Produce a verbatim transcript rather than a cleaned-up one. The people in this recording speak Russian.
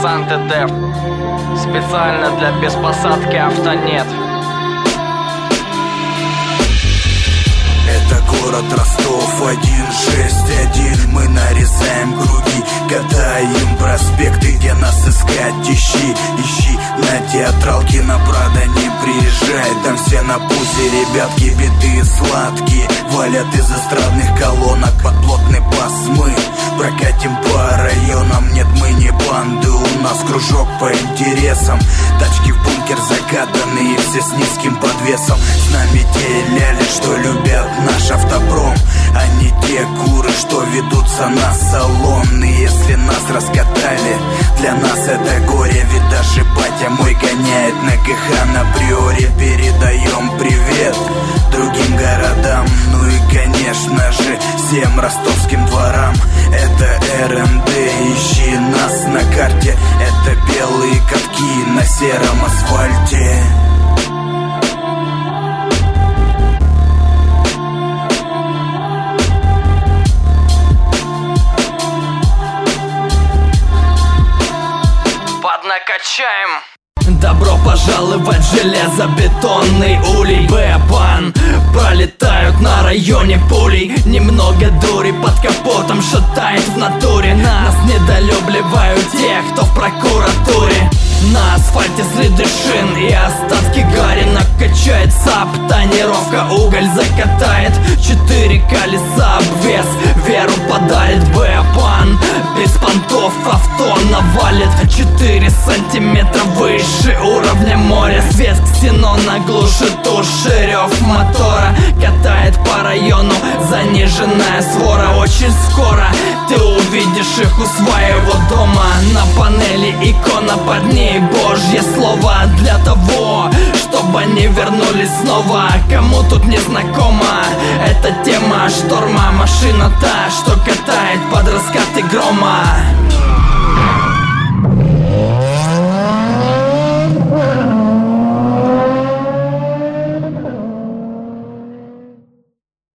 Антидеф. Специально для беспосадки Автонет. Это город Ростов, один шесть один. Мы нарезаем круги, катаем проспекты, где нас искать. Ищи, ищи на театралке, на Прадо не приезжай. Там все на пузе, ребятки, биты сладкие валят из эстрадных колонок под плотный бас. Мы прокатим по районам, нет, мы не банды, у нас кружок по интересам. Тачки в бункер закатанные, все с низким подвесом. С нами те ляли, что любят наш автопром, а не те куры, что ведутся на салон. И если нас раскатали, для нас это горе, ведь даже батя мой гоняет на КХ на Приоре. Передаем привет другим городам, ну и конечно же всем ростовским дворам. Это эр эм дэ, ищи нас на карте. Это белые катки на сером асфальте. Поднакачаем. Добро пожаловать в железобетонный улей. Б-бан пролетают на районе пулей. Немного дури под капотом шатает в натуре. Нас недолюбливают те, кто в прокуратуре. На асфальте следы шин и остатки гари. Накачает сап, тонировка уголь закатает. Четыре колеса обвес, веру подарит. Б-бан без понтов авто навалит. Четыре сантиметра выше уровня моря. Свет ксенона глушит уши, рев мотора. Катает по району заниженная свора. Очень скоро ты увидишь их у своего дома. На панели икона, под ней Божье слово. Для того, чтобы они вернулись снова. Кому тут не знакома эта тема шторма. Машина та, что катает под раскаты грома.